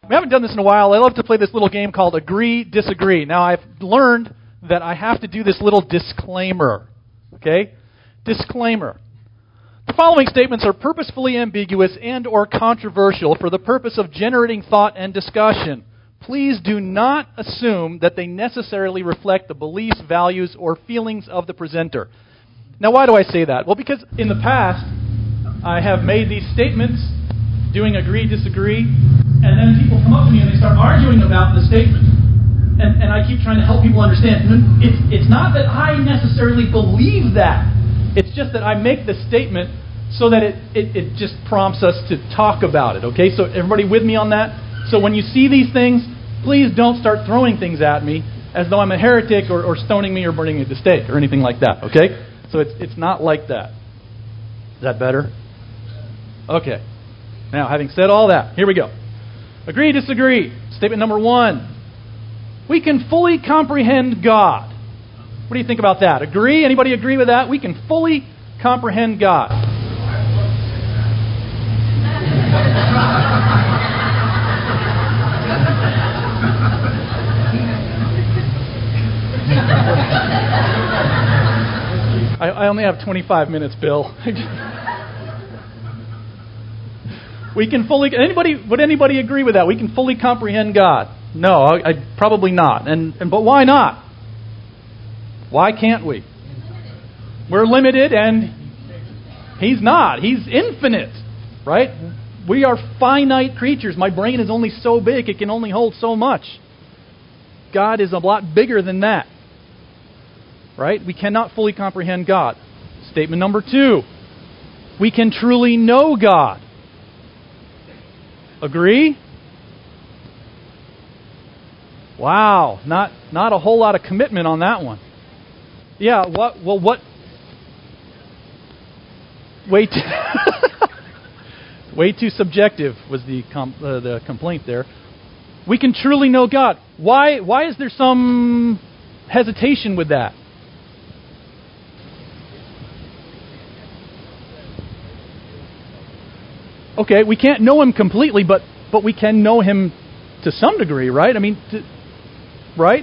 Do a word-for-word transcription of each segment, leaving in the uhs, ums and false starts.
We haven't done this in a while. I love to play this little game called Agree, Disagree. Now, I've learned that I have to do this little disclaimer. Okay? Disclaimer. The following statements are purposefully ambiguous and or controversial for the purpose of generating thought and discussion. Please do not assume that they necessarily reflect the beliefs, values, or feelings of the presenter. Now, why do I say that? Well, because in the past, I have made these statements, doing agree, disagree, and then people come up to me and they start arguing about the statement. And, and I keep trying to help people understand. It's, it's not that I necessarily believe that. It's just that I make the statement so that it, it, it just prompts us to talk about it. Okay, so everybody with me on that? So when you see these things, please don't start throwing things at me as though I'm a heretic or, or stoning me or burning me at the stake or anything like that. Okay? So it's it's not like that. Is that better? Okay. Now, having said all that, here we go. Agree, disagree. Statement number one. We can fully comprehend God. What do you think about that? Agree? Anybody agree with that? We can fully comprehend God. I, I only have twenty-five minutes, Bill. We can fully. Anybody would anybody agree with that? We can fully comprehend God. No, I, I probably not. And, and but why not? Why can't we? We're limited, and He's not. He's infinite, right? We are finite creatures. My brain is only so big; it can only hold so much. God is a lot bigger than that, right? We cannot fully comprehend God. Statement number two: we can truly know God. Agree? Wow, not not a whole lot of commitment on that one. Yeah, what? Well, what? Way too, way too subjective was the com, uh, the complaint there. We can truly know God. Why? Why is there some hesitation with that? Okay, we can't know Him completely, but but we can know Him to some degree, right? I mean, to, right?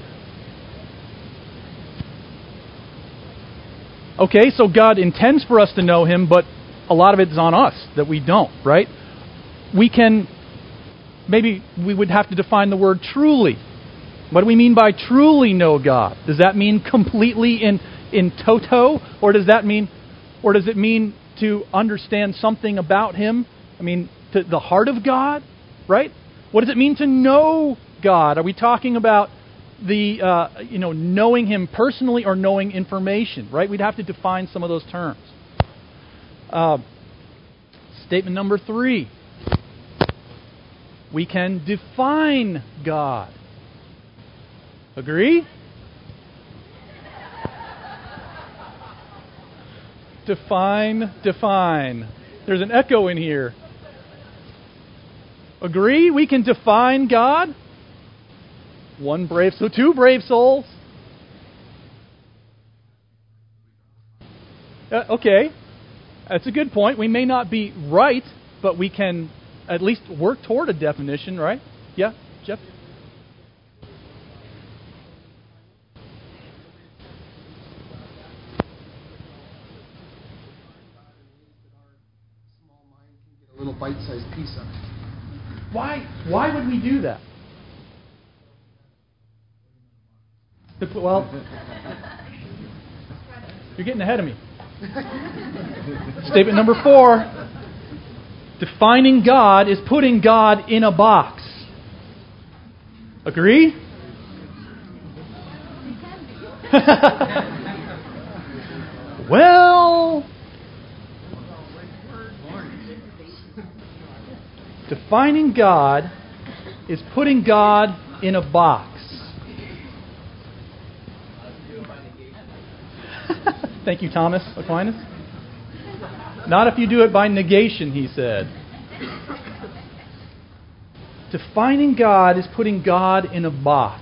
Okay, so God intends for us to know Him, but a lot of it is on us that we don't, right? We can, maybe we would have to define the word truly. What do we mean by truly know God? Does that mean completely in, in toto? Or does that mean, or does it mean to understand something about Him? I mean, to the heart of God, right? What does it mean to know God? Are we talking about the uh, you know knowing Him personally or knowing information, right? We'd have to define some of those terms. Uh, statement number three. We can define God. Agree? Define, define. There's an echo in here. Agree? We can define God? One brave, so two brave souls. Uh, okay, that's a good point. We may not be right, but we can at least work toward a definition, right? Yeah, Jeff? A little bite-sized piece of it. Why? Why would we do that? Well, you're getting ahead of me. Statement number four. Defining God is putting God in a box. Agree? Well, defining God is putting God in a box. Thank you, Thomas Aquinas. Not if you do it by negation, he said. Defining God is putting God in a box.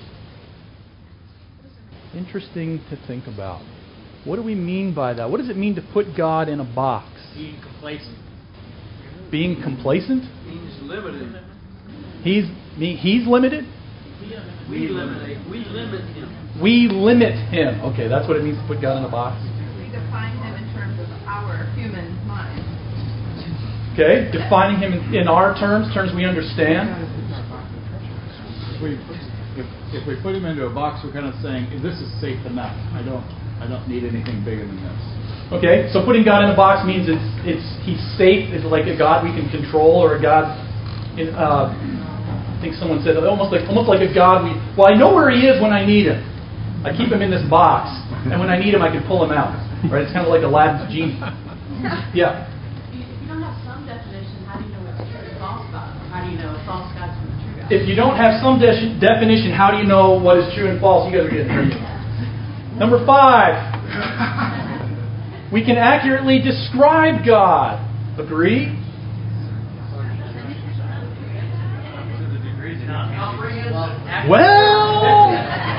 Interesting to think about. What do we mean by that? What does it mean to put God in a box? Being complacent. Being complacent? Means limited. He's me. He's limited. We limit. We limit him. We limit him. Okay, that's what it means to put God in a box. We define him in terms of our human mind. Okay, defining him in, in our terms, terms we understand. If we, if, if we put him into a box, we're kind of saying, this is safe enough. I don't I don't need anything bigger than this. Okay, so putting God in a box means it's it's he's safe. It's like a God we can control, or a God. In, uh, I think someone said almost like almost like a God we. Well, I know where he is when I need him. I keep him in this box, and when I need him, I can pull him out. Right? It's kind of like Aladdin's genie. Yeah. If you don't have some definition, how do you know what's true and false God? How do you know a false God from a true God? If you don't have some de- definition, how do you know what is true and false? You guys are getting dirty. Number five. We can accurately describe God. Agree? Well,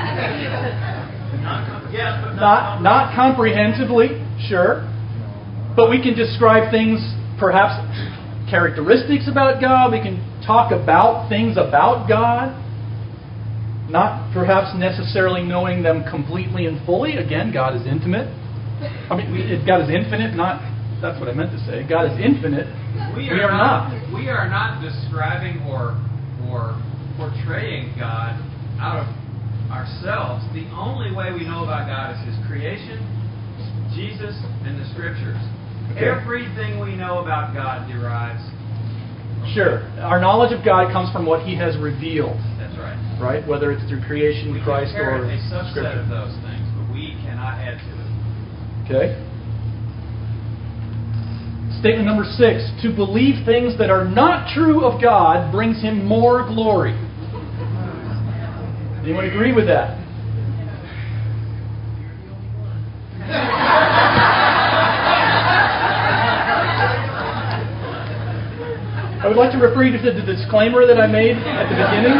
not not comprehensively, sure, but we can describe things, perhaps characteristics about God. We can talk about things about God, not perhaps necessarily knowing them completely and fully. Again, God is intimate. I mean, we, God is infinite. Not that's what I meant to say. God is infinite. We we are, are not, not. We are not describing or or portraying God out of ourselves. The only way we know about God is His creation, Jesus, and the Scriptures. Okay. Everything we know about God derives. Sure. Our knowledge of God comes from what He has revealed. That's right. Right? Whether it's through creation, we Christ, or a subset Scripture. of those things, but we cannot add to it. Okay. Statement number six. To believe things that are not true of God brings Him more glory. Anyone agree with that? I would like to refer you to the disclaimer that I made at the beginning.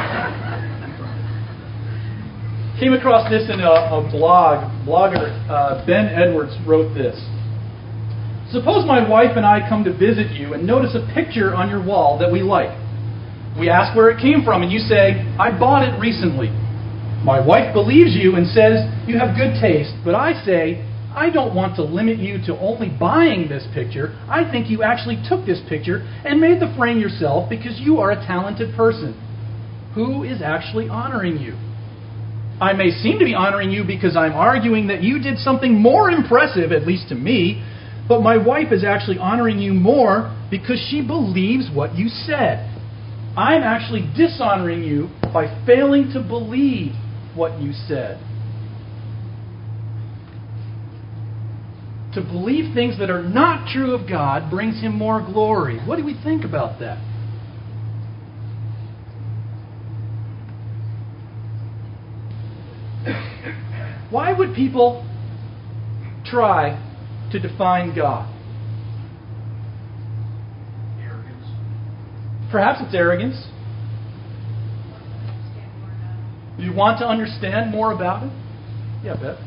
Came across this in a, a blog. Blogger uh, Ben Edwards wrote this. Suppose my wife and I come to visit you and notice a picture on your wall that we like. We ask where it came from and you say, I bought it recently. My wife believes you and says you have good taste, but I say, I don't want to limit you to only buying this picture. I think you actually took this picture and made the frame yourself because you are a talented person. Who is actually honoring you? I may seem to be honoring you because I'm arguing that you did something more impressive, at least to me, but my wife is actually honoring you more because she believes what you said. I'm actually dishonoring you by failing to believe what you said. To believe things that are not true of God brings Him more glory. What do we think about that? Why would people try to define God? Arrogance. Perhaps it's arrogance. You want to understand more about it? Yeah, Beth.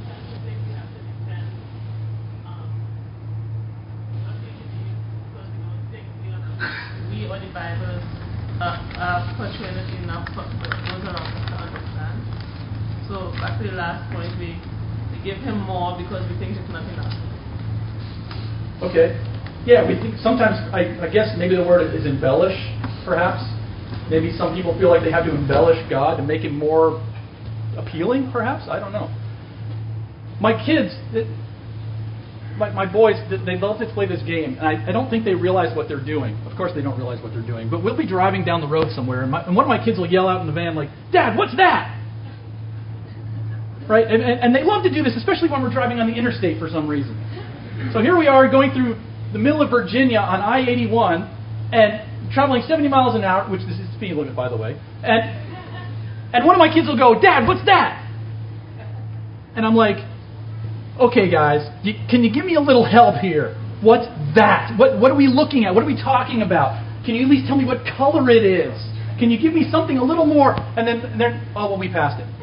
We or the Bible uh, uh, portray anything that goes around to understand. So back to the last point, we, we give Him more because we think it's not enough. Okay. Yeah, we think sometimes, I, I guess maybe the word is embellish, perhaps. Maybe some people feel like they have to embellish God to make Him more appealing, perhaps. I don't know. My kids, it, my, my boys, they love to play this game, and I, I don't think they realize what they're doing. Of course they don't realize what they're doing, but we'll be driving down the road somewhere, and, my, and one of my kids will yell out in the van like, Dad, what's that? Right? And, and, and they love to do this, especially when we're driving on the interstate for some reason. So here we are going through the middle of Virginia on I eighty-one, and traveling seventy miles an hour, which is the speed limit, by the way, and and one of my kids will go, Dad, what's that? And I'm like, okay, guys, you, can you give me a little help here? What's that? What what are we looking at? What are we talking about? Can you at least tell me what color it is? Can you give me something a little more? And then, and then oh, well, we passed it.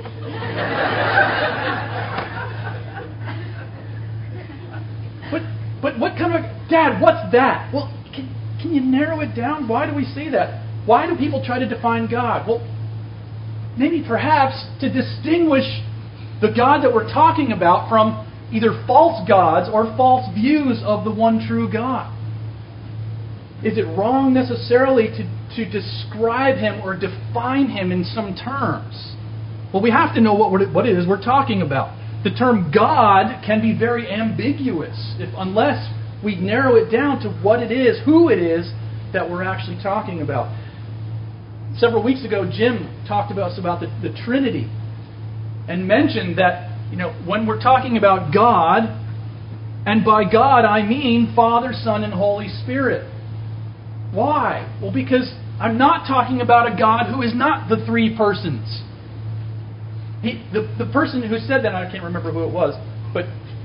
But but what kind of, Dad, what's that? Well, can, can you narrow it down? Why do we say that? Why do people try to define God? Well, maybe perhaps to distinguish the God that we're talking about from either false gods or false views of the one true God. Is it wrong necessarily to, to describe Him or define Him in some terms? Well, we have to know what, what it is we're talking about. The term God can be very ambiguous if, unless we narrow it down to what it is, who it is that we're actually talking about. Several weeks ago, Jim talked to us about the, the Trinity and mentioned that, you know, when we're talking about God, and by God I mean Father, Son, and Holy Spirit. Why? Well, because I'm not talking about a God who is not the three persons. He, the, the person who said that, I can't remember who it was, but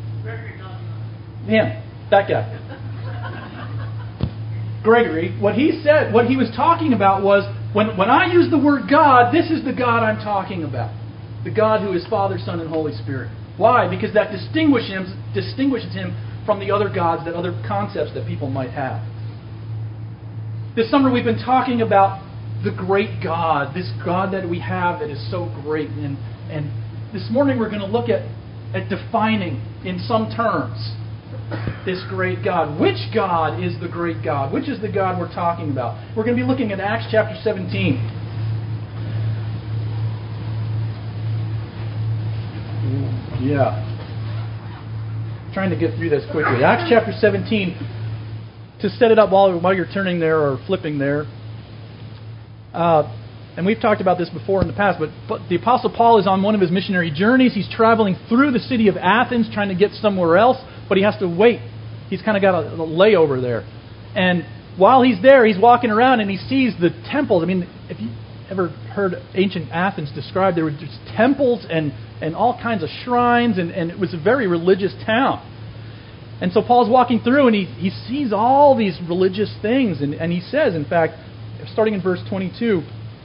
him, that guy. Gregory, what he said, what he was talking about was, when, when I use the word God, this is the God I'm talking about. The God who is Father, Son, and Holy Spirit. Why? Because that distinguishes him, distinguishes him from the other gods, that other concepts that people might have. This summer we've been talking about the great God, this God that we have that is so great. And, and this morning we're going to look at, at defining in some terms this great God. Which God is the great God? Which is the God we're talking about? We're going to be looking at Acts chapter seventeen. Yeah. Trying to get through this quickly. Acts chapter seventeen. To set it up while, while you're turning there or flipping there. Uh, and we've talked about this before in the past, but, but the Apostle Paul is on one of his missionary journeys. He's traveling through the city of Athens trying to get somewhere else, but he has to wait. He's kind of got a, a layover there. And while he's there, he's walking around and he sees the temples. I mean, if you ever heard ancient Athens described, there were just temples and, and all kinds of shrines, and, and it was a very religious town. And so Paul's walking through and he, he sees all these religious things. And, and he says, in fact, starting in verse twenty-two,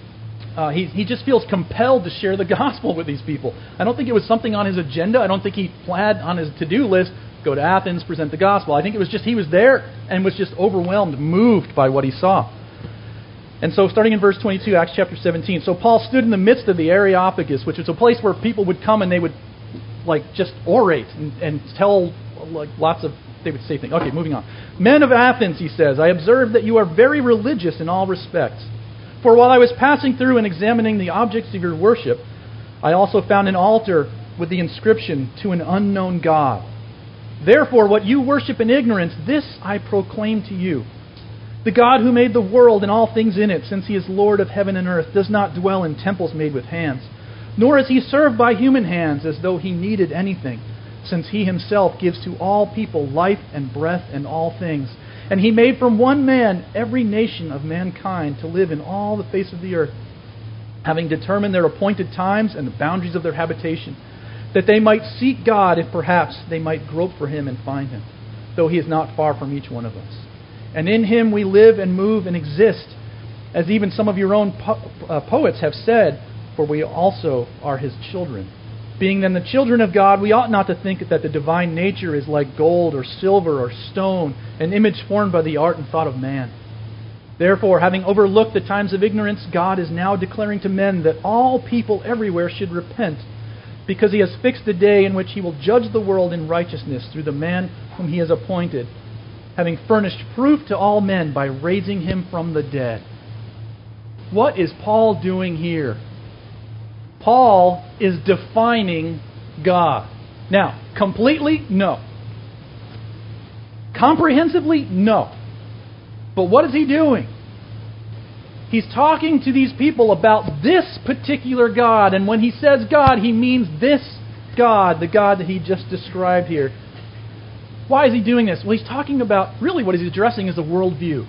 uh, he, he just feels compelled to share the gospel with these people. I don't think it was something on his agenda. I don't think he had on his to-do list, go to Athens, present the gospel. I think it was just he was there and was just overwhelmed, moved by what he saw. And so starting in verse twenty-two, Acts chapter seventeen, so Paul stood in the midst of the Areopagus, which was a place where people would come and they would like just orate and, and tell like lots of, they would say things. Okay, moving on. Men of Athens, he says, I observe that you are very religious in all respects. For while I was passing through and examining the objects of your worship, I also found an altar with the inscription, to an unknown God. Therefore, what you worship in ignorance, this I proclaim to you. The God who made the world and all things in it, since He is Lord of heaven and earth, does not dwell in temples made with hands, nor is He served by human hands as though He needed anything, since He Himself gives to all people life and breath and all things. And He made from one man every nation of mankind to live in all the face of the earth, having determined their appointed times and the boundaries of their habitation, that they might seek God if perhaps they might grope for Him and find Him, though He is not far from each one of us. And in Him we live and move and exist, as even some of your own po- uh, poets have said, for we also are His children. Being then the children of God, we ought not to think that the divine nature is like gold or silver or stone, an image formed by the art and thought of man. Therefore, having overlooked the times of ignorance, God is now declaring to men that all people everywhere should repent, because He has fixed a day in which He will judge the world in righteousness through the man whom He has appointed, having furnished proof to all men by raising Him from the dead. What is Paul doing here? Paul is defining God. Now, completely? No. Comprehensively? No. But what is he doing? He's talking to these people about this particular God, and when he says God, he means this God, the God that he just described here. Why is he doing this? Well, he's talking about, really what he's addressing is a worldview.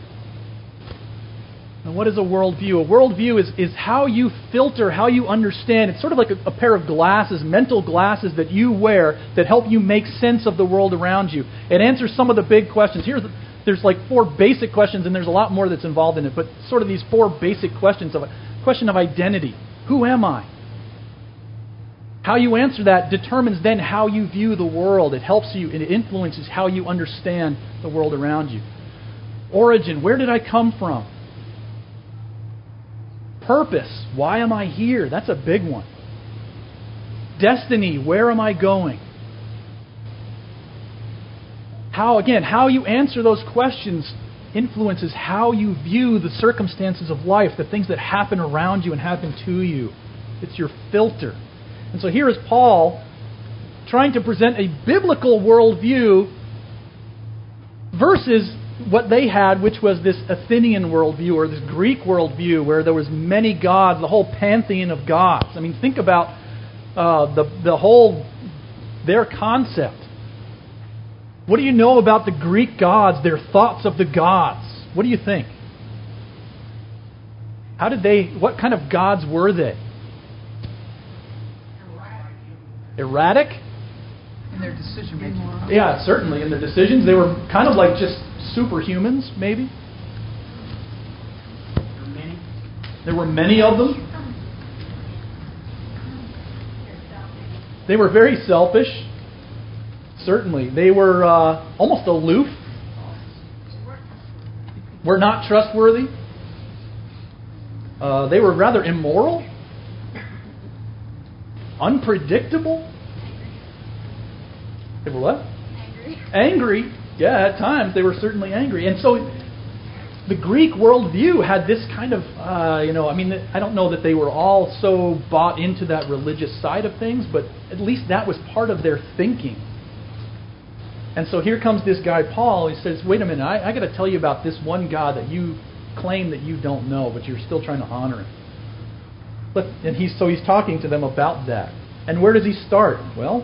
Now, what is a worldview? A worldview is, is how you filter, how you understand. It's sort of like a, a pair of glasses, mental glasses that you wear that help you make sense of the world around you. It answers some of the big questions. Here's the, there's like four basic questions, and there's a lot more that's involved in it, but sort of these four basic questions of a question of identity. Who am I? How you answer that determines then how you view the world. It helps you, it influences how you understand the world around you. Origin, where did I come from? Purpose. Why am I here? That's a big one. Destiny. Where am I going? How, again, how you answer those questions influences how you view the circumstances of life, the things that happen around you and happen to you. It's your filter. And so here is Paul trying to present a biblical worldview versus what they had, which was this Athenian worldview or this Greek worldview where there was many gods, the whole pantheon of gods. I mean, think about uh, the the whole, their concept. What do you know about the Greek gods, their thoughts of the gods? What do you think? How did they, what kind of gods were they? Erratic? In their decision making. Yeah, certainly. In their decisions, they were kind of like just superhumans, maybe. There were many of them. They were very selfish. Certainly. They were uh, almost aloof. Were not trustworthy. Uh, they were rather immoral. Unpredictable. They were what? Angry. Angry. Yeah, at times they were certainly angry. And so the Greek worldview had this kind of, uh, you know, I mean, I don't know that they were all so bought into that religious side of things, but at least that was part of their thinking. And so here comes this guy, Paul. He says, wait a minute, I, I got to tell you about this one God that you claim that you don't know, but you're still trying to honor him. But, and he's, so he's talking to them about that. And where does he start? Well,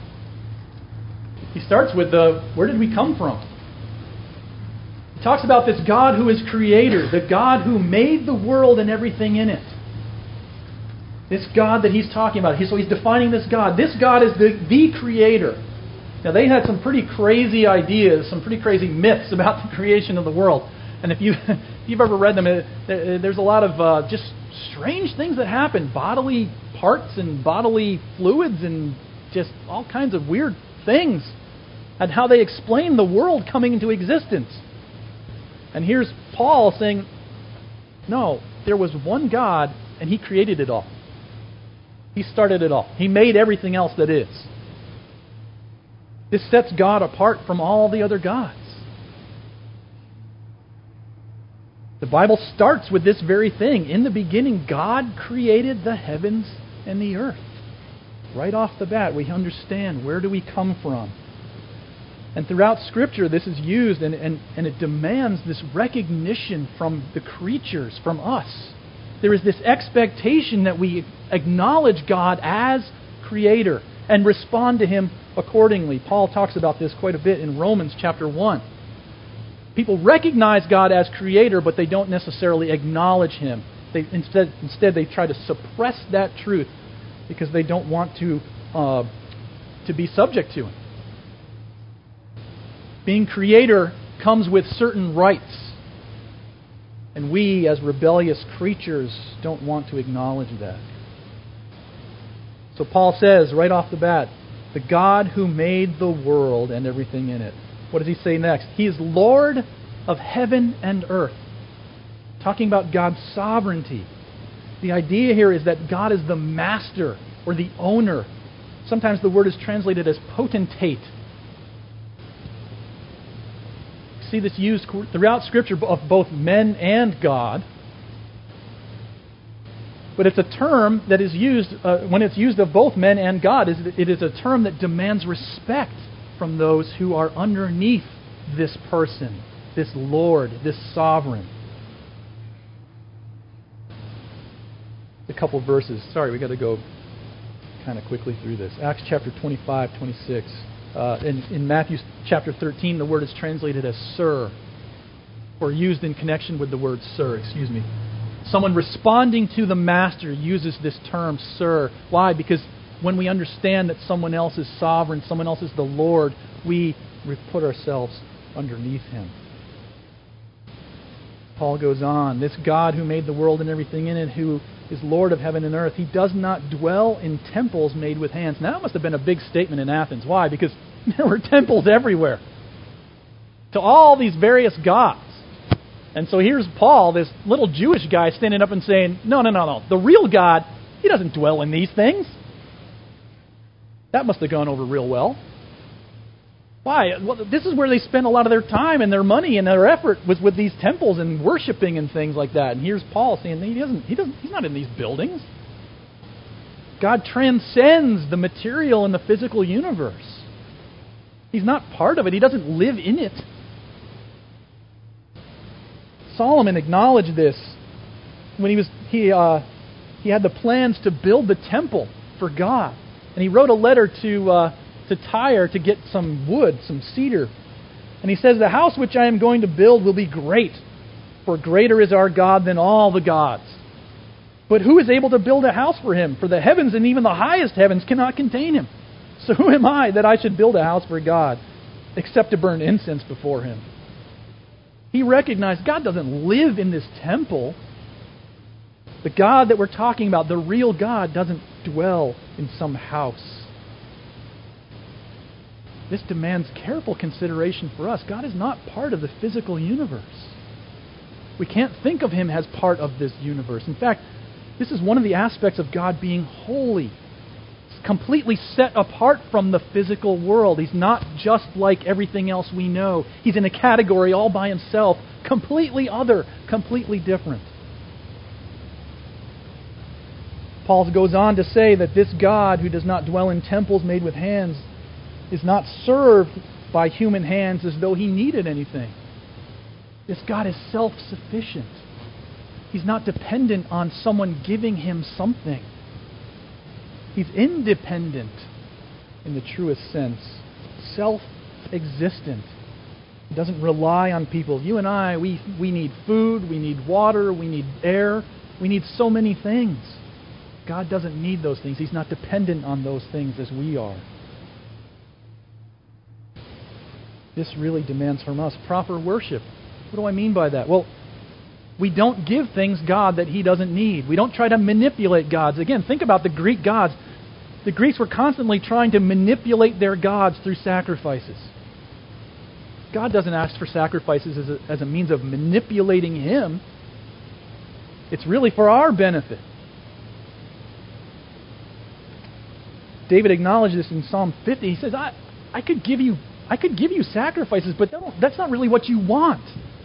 he starts with the, where did we come from? He talks about this God who is creator, the God who made the world and everything in it. This God that he's talking about. So he's defining this God. This God is the, the creator. Now, they had some pretty crazy ideas, some pretty crazy myths about the creation of the world. And if, you, if you've ever read them, there's a lot of uh, just strange things that happen. Bodily parts and bodily fluids and just all kinds of weird things. And how they explain the world coming into existence. And here's Paul saying, no, there was one God and he created it all. He started it all. He made everything else that is. This sets God apart from all the other gods. The Bible starts with this very thing. In the beginning, God created the heavens and the earth. Right off the bat, we understand where do we come from. And throughout Scripture, this is used, and, and, and it demands this recognition from the creatures, from us. There is this expectation that we acknowledge God as Creator and respond to Him accordingly. Paul talks about this quite a bit in Romans chapter one. People recognize God as Creator, but they don't necessarily acknowledge Him. They, instead, instead, they try to suppress that truth because they don't want to, uh, to be subject to Him. Being Creator comes with certain rights. And we, as rebellious creatures, don't want to acknowledge that. So Paul says, right off the bat, the God who made the world and everything in it. What does he say next? He is Lord of heaven and earth. Talking about God's sovereignty. The idea here is that God is the master or the owner. Sometimes the word is translated as potentate. See this used throughout Scripture of both men and God. But it's a term that is used, uh, when it's used of both men and God, it is a term that demands respect from those who are underneath this person, this Lord, this sovereign. A couple verses. Sorry, we've got to go kind of quickly through this. Acts chapter twenty-five, twenty-six. Uh, in, in Matthew chapter thirteen, the word is translated as sir, or used in connection with the word sir, excuse me. Someone responding to the master uses this term sir. Why? Because when we understand that someone else is sovereign, someone else is the Lord, we put ourselves underneath Him. Paul goes on, this God who made the world and everything in it, who is Lord of heaven and earth, He does not dwell in temples made with hands. Now, that must have been a big statement in Athens. Why? Because there were temples everywhere to all these various gods. And so here's Paul, this little Jewish guy, standing up and saying, no, no, no, no. The real God, He doesn't dwell in these things. That must have gone over real well. Why? Well, this is where they spend a lot of their time and their money and their effort was with these temples and worshiping and things like that. And here's Paul saying he doesn't, he doesn't, he's not in these buildings. God transcends the material and the physical universe. He's not part of it. He doesn't live in it. Solomon acknowledged this when he was he uh, he had the plans to build the temple for God, and he wrote a letter to uh, to Tyre to get some wood, some cedar, and he says, "The house which I am going to build will be great, for greater is our God than all the gods. But who is able to build a house for Him? For the heavens and even the highest heavens cannot contain Him. So who am I that I should build a house for God, except to burn incense before Him?" He recognized God doesn't live in this temple. The God that we're talking about, the real God, doesn't dwell in some house. This demands careful consideration for us. God is not part of the physical universe. We can't think of Him as part of this universe. In fact, this is one of the aspects of God being holy. Completely set apart from the physical world. He's not just like everything else we know. He's in a category all by himself, completely other, completely different. Paul goes on to say that this God who does not dwell in temples made with hands is not served by human hands as though He needed anything. This God is self-sufficient. He's not dependent on someone giving Him something. He's independent in the truest sense, self-existent. He doesn't rely on people. You and I, we, we need food, we need water, we need air, we need so many things. God doesn't need those things. He's not dependent on those things as we are. This really demands from us proper worship. What do I mean by that? Well, we don't give things God that He doesn't need. We don't try to manipulate gods. Again, think about the Greek gods. The Greeks were constantly trying to manipulate their gods through sacrifices. God doesn't ask for sacrifices as a, as a means of manipulating Him. It's really for our benefit. David acknowledged this in Psalm fifty. He says, I, I could give you I could give you sacrifices, but that's not really what you want.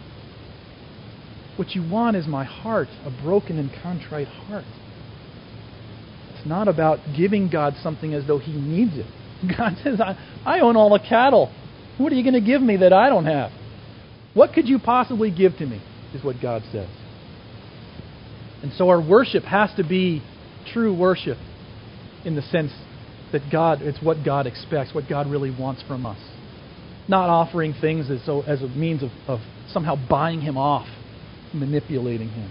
What you want is my heart, a broken and contrite heart. It's not about giving God something as though He needs it. God says, I, I own all the cattle. What are you going to give me that I don't have? What could you possibly give to me, is what God says. And so our worship has to be true worship in the sense that God, it's what God expects, what God really wants from us. Not offering things as, so, as a means of, of somehow buying Him off, manipulating Him.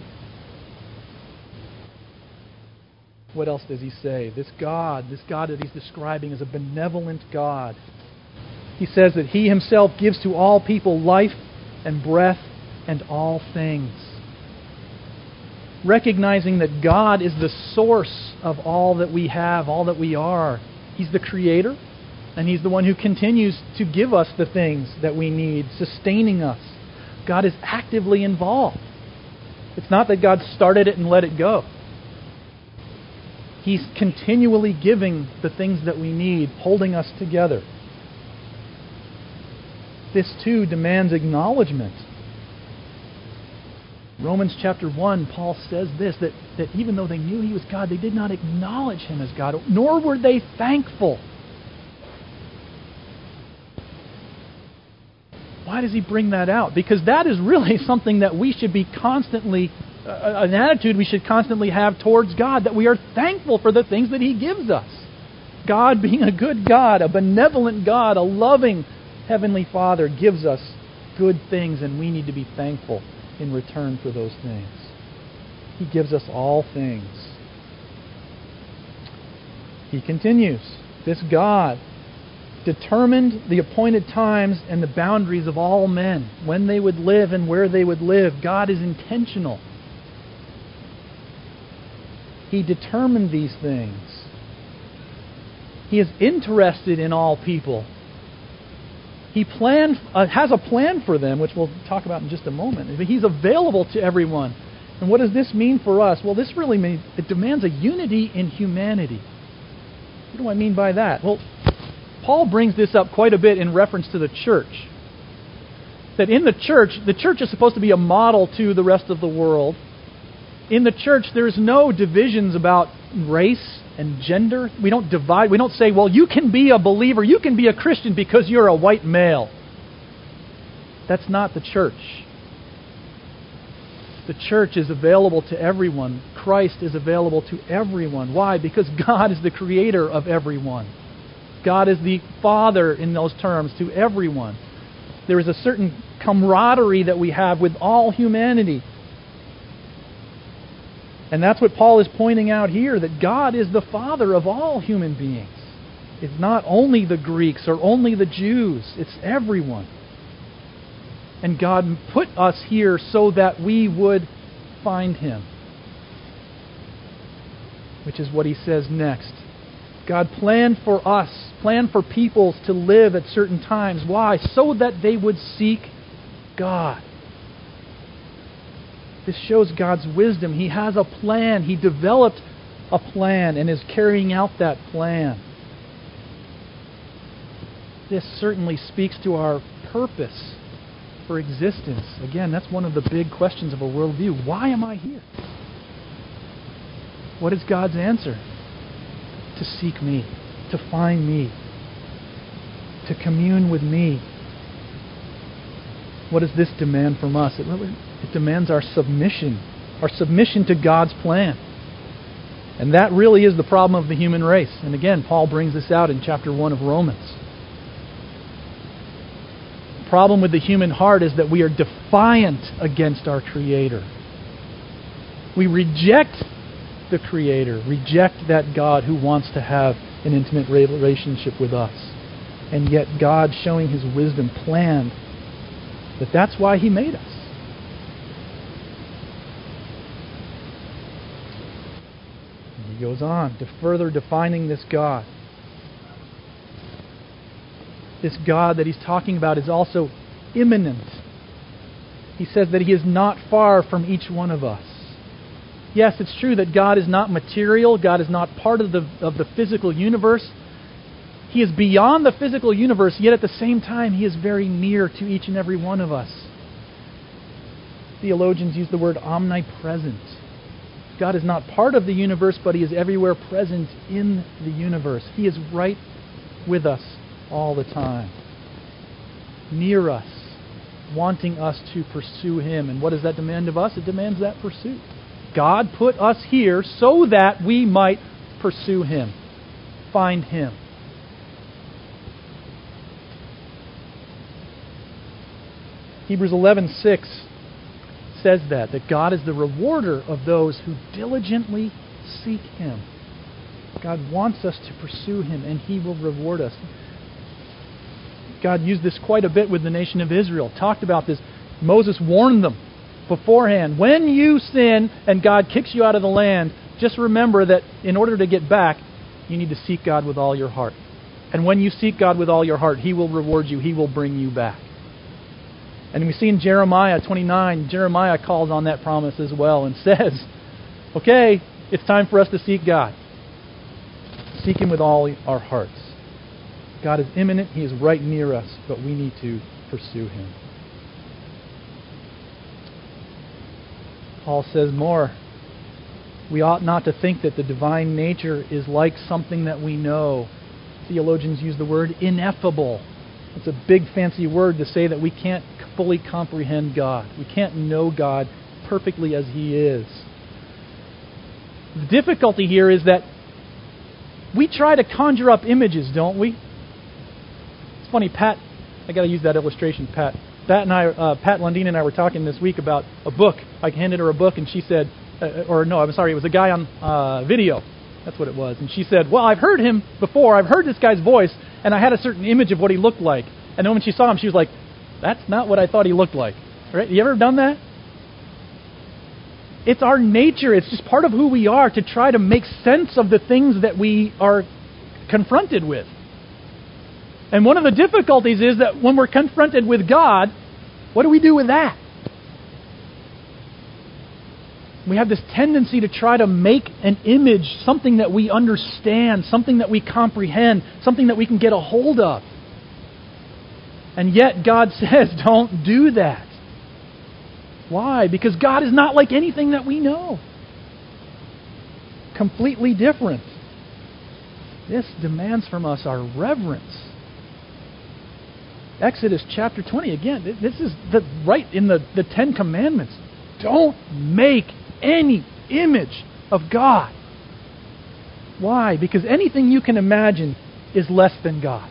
What else does He say? This God, this God that He's describing is a benevolent God. He says that He Himself gives to all people life and breath and all things. Recognizing that God is the source of all that we have, all that we are. He's the Creator, and He's the one who continues to give us the things that we need, sustaining us. God is actively involved. It's not that God started it and let it go. He's continually giving the things that we need, holding us together. This too demands acknowledgement. Romans chapter one, Paul says this, that, that even though they knew He was God, they did not acknowledge Him as God, nor were they thankful. Why does he bring that out? Because that is really something that we should be constantly, uh, an attitude we should constantly have towards God, that we are thankful for the things that He gives us. God being a good God, a benevolent God, a loving Heavenly Father gives us good things, and we need to be thankful in return for those things. He gives us all things. He continues, this God determined the appointed times and the boundaries of all men, when they would live and where they would live. God is intentional. He determined these things. He is interested in all people. He planned, uh, has a plan for them, which we'll talk about in just a moment. But He's available to everyone. And what does this mean for us? Well, this really means it demands a unity in humanity. What do I mean by that? Well, Paul brings this up quite a bit in reference to the church. That in the church, the church is supposed to be a model to the rest of the world. In the church, there's no divisions about race and gender. We don't divide. We don't say, well, you can be a believer, you can be a Christian because you're a white male. That's not the church. The church is available to everyone. Christ is available to everyone. Why? Because God is the creator of everyone. God is the Father in those terms to everyone. There is a certain camaraderie that we have with all humanity. And that's what Paul is pointing out here, that God is the Father of all human beings. It's not only the Greeks or only the Jews. It's everyone. And God put us here so that we would find Him. Which is what he says next. God planned for us, planned for peoples to live at certain times. Why? So that they would seek God. This shows God's wisdom. He has a plan. He developed a plan and is carrying out that plan. This certainly speaks to our purpose for existence. Again, that's one of the big questions of a worldview. Why am I here? What is God's answer? To seek me, to find me, to commune with me. What does this demand from us? It, it demands our submission, our submission to God's plan. And that really is the problem of the human race. And again, Paul brings this out in chapter one of Romans. The problem with the human heart is that we are defiant against our Creator. We reject the Creator, reject that God who wants to have an intimate relationship with us. And yet God, showing His wisdom, planned that that's why He made us. And he goes on to further defining this God. This God that he's talking about is also immanent. He says that He is not far from each one of us. Yes, it's true that God is not material. God is not part of the of the physical universe. He is beyond the physical universe, yet at the same time, He is very near to each and every one of us. Theologians use the word omnipresent. God is not part of the universe, but He is everywhere present in the universe. He is right with us all the time. Near us, wanting us to pursue Him. And what does that demand of us? It demands that pursuit. God put us here so that we might pursue Him, find Him. Hebrews eleven six says that, that God is the rewarder of those who diligently seek Him. God wants us to pursue Him, and He will reward us. God used this quite a bit with the nation of Israel. Talked about this. Moses warned them beforehand. When you sin and God kicks you out of the land, just remember that in order to get back, you need to seek God with all your heart. And when you seek God with all your heart, He will reward you. He will bring you back. And we see in Jeremiah twenty-nine, Jeremiah calls on that promise as well and says, okay, it's time for us to seek God. Seek Him with all our hearts. God is immanent. He is right near us, but we need to pursue Him. Paul says more. We ought not to think that the divine nature is like something that we know. Theologians use the word ineffable. It's a big fancy word to say that we can't fully comprehend God. We can't know God perfectly as He is. The difficulty here is that we try to conjure up images, don't we? It's funny, Pat, I got to use that illustration, Pat. Pat and I, uh, Pat Lundeen and I were talking this week about a book. I handed her a book, and she said, uh, or no, I'm sorry, it was a guy on uh, video. That's what it was. And she said, well, I've heard him before. I've heard this guy's voice, and I had a certain image of what he looked like. And then when she saw him, she was like, that's not what I thought he looked like. Right? You ever done that? It's our nature. It's just part of who we are to try to make sense of the things that we are confronted with. And one of the difficulties is that when we're confronted with God, what do we do with that? We have this tendency to try to make an image, something that we understand, something that we comprehend, something that we can get a hold of. And yet God says, don't do that. Why? Because God is not like anything that we know. Completely different. This demands from us our reverence. Exodus chapter twenty, again, this is the, right in the, the Ten Commandments. Don't make any image of God. Why? Because anything you can imagine is less than God.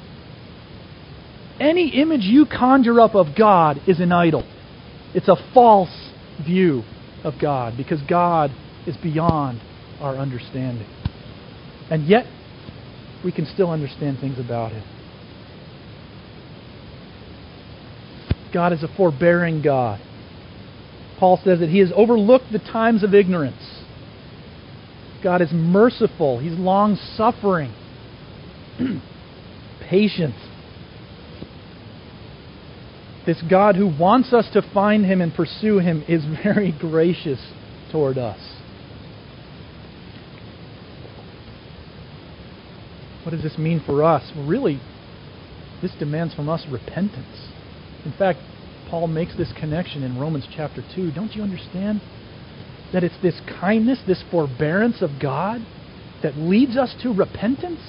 Any image you conjure up of God is an idol. It's a false view of God, because God is beyond our understanding. And yet, we can still understand things about Him. God is a forbearing God. Paul says that He has overlooked the times of ignorance. God is merciful. He's long-suffering. Patient. This God who wants us to find Him and pursue Him is very gracious toward us. What does this mean for us? Well, really, this demands from us repentance. In fact, Paul makes this connection in Romans chapter two. Don't you understand that it's this kindness, this forbearance of God that leads us to repentance?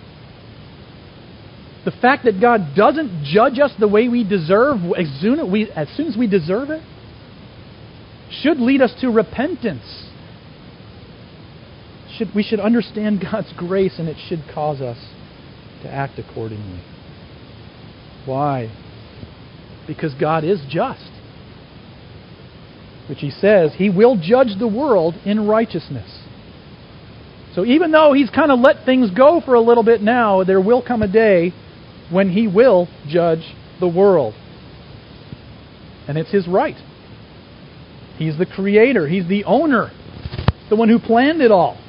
The fact that God doesn't judge us the way we deserve as soon as we, as soon as we deserve it should lead us to repentance. Should, we should understand God's grace, and it should cause us to act accordingly. Why? Because God is just. Which He says He will judge the world in righteousness. So even though He's kind of let things go for a little bit now, there will come a day when He will judge the world. And it's His right. He's the creator. He's the owner. The one who planned it all.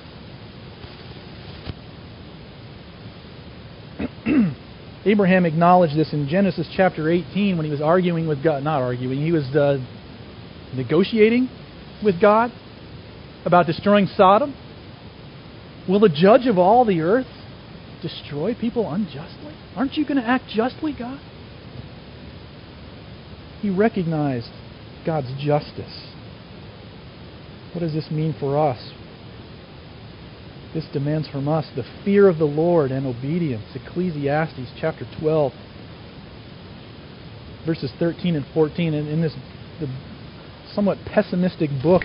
Abraham acknowledged this in Genesis chapter eighteen when he was arguing with God. Not arguing, he was uh, negotiating with God about destroying Sodom. Will the judge of all the earth destroy people unjustly? Aren't you going to act justly, God? He recognized God's justice. What does this mean for us? This demands from us the fear of the Lord and obedience. Ecclesiastes chapter twelve, verses thirteen and fourteen. And in this the somewhat pessimistic book,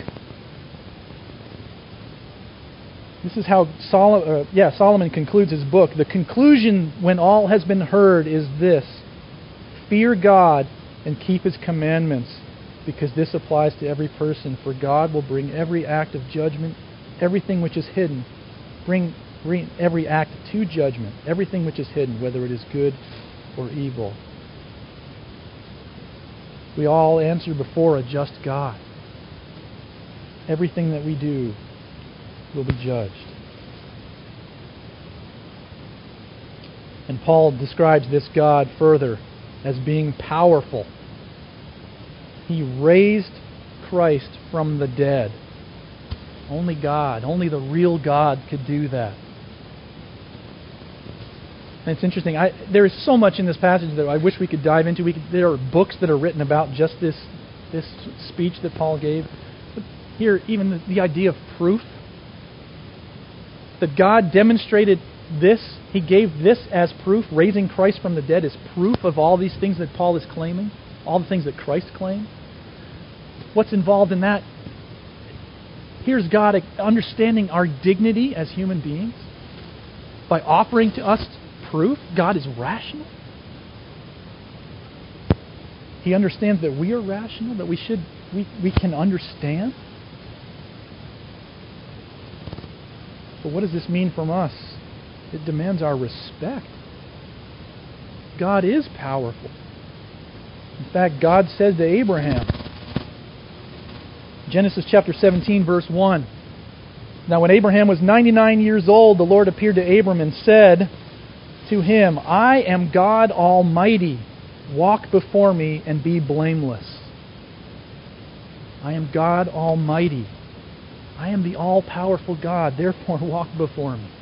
this is how Sol- uh, yeah, Solomon concludes his book. The conclusion, when all has been heard, is this: fear God and keep His commandments, because this applies to every person. For God will bring every act of judgment, everything which is hidden. Bring, bring every act to judgment, everything which is hidden, whether it is good or evil. We all answer before a just God. Everything that we do will be judged. And Paul describes this God further as being powerful. He raised Christ from the dead. Only God, only the real God could do that. And it's interesting. I, there is so much in this passage that I wish we could dive into. We could, there are books that are written about just this this speech that Paul gave. But here, even the, the idea of proof. That God demonstrated this. He gave this as proof. Raising Christ from the dead is proof of all these things that Paul is claiming. All the things that Christ claimed. What's involved in that? Here's God understanding our dignity as human beings by offering to us proof. God is rational. He understands that we are rational, that we should we, we can understand. But what does this mean from us? It demands our respect. God is powerful. In fact, God said to Abraham, Genesis chapter seventeen, verse one. Now when Abraham was ninety-nine years old, the Lord appeared to Abram and said, to him, I am God Almighty. Walk before me and be blameless. I am God Almighty. I am the all-powerful God. Therefore, walk before me.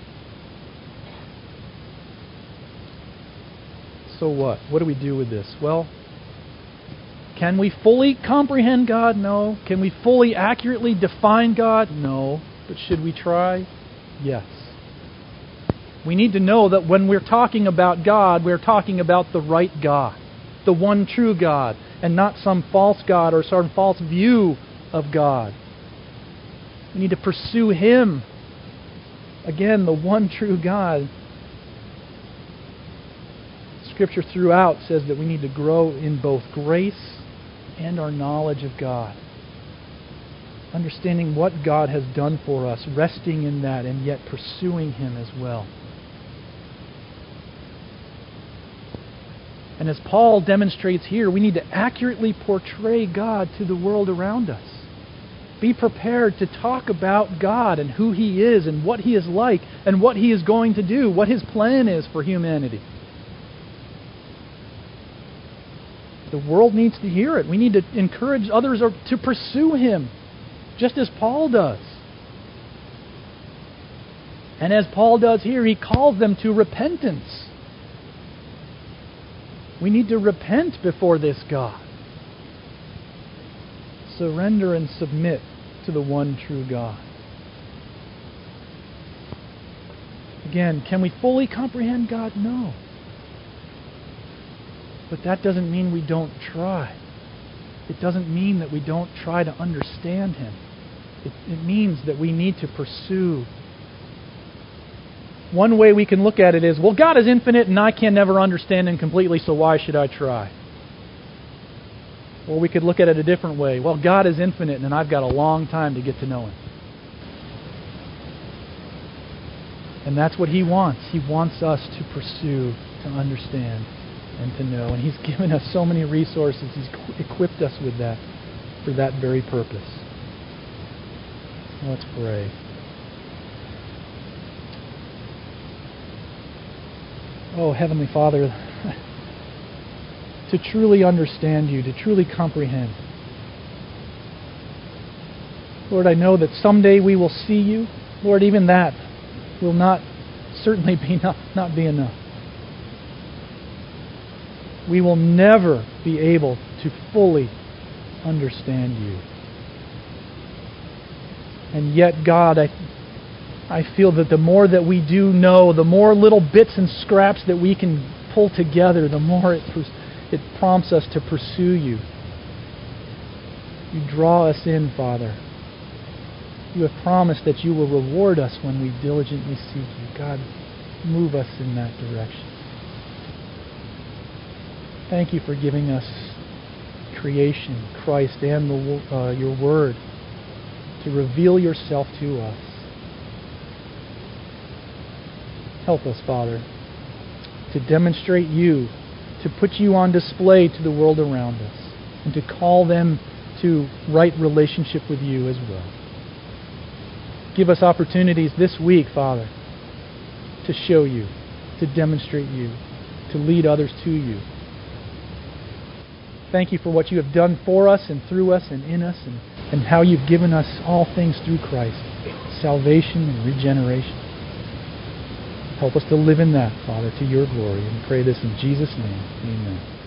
So what? What do we do with this? Well, can we fully comprehend God? No. Can we fully accurately define God? No. But should we try? Yes. We need to know that when we're talking about God, we're talking about the right God, the one true God, and not some false God or some false view of God. We need to pursue Him. Again, the one true God. Scripture throughout says that we need to grow in both grace and our knowledge of God. Understanding what God has done for us, resting in that, and yet pursuing Him as well. And as Paul demonstrates here, we need to accurately portray God to the world around us. Be prepared to talk about God and who He is and what He is like and what He is going to do, what His plan is for humanity. The world needs to hear it. We need to encourage others to pursue Him, just as Paul does. And as Paul does here, he calls them to repentance. We need to repent before this God. Surrender and submit to the one true God. Again, can we fully comprehend God? No. But that doesn't mean we don't try. It doesn't mean that we don't try to understand Him. It, it means that we need to pursue. One way we can look at it is, well, God is infinite and I can never understand Him completely, so why should I try? Or we could look at it a different way. Well, God is infinite and I've got a long time to get to know Him. And that's what He wants. He wants us to pursue, to understand, and to know. And He's given us so many resources. He's equipped us with that for that very purpose. Let's pray. Oh, Heavenly Father, to truly understand You, to truly comprehend. Lord, I know that someday we will see You. Lord, even that will not certainly be not, not be enough. We will never be able to fully understand You. And yet, God, I I feel that the more that we do know, the more little bits and scraps that we can pull together, the more it, it prompts us to pursue You. You draw us in, Father. You have promised that You will reward us when we diligently seek You. God, move us in that direction. Thank You for giving us creation, Christ, and the, uh, Your Word to reveal Yourself to us. Help us, Father, to demonstrate You, to put You on display to the world around us, and to call them to right relationship with You as well. Give us opportunities this week, Father, to show You, to demonstrate You, to lead others to You. Thank You for what You have done for us and through us and in us, and, and how You've given us all things through Christ, salvation and regeneration. Help us to live in that, Father, to Your glory. And pray this in Jesus' name. Amen.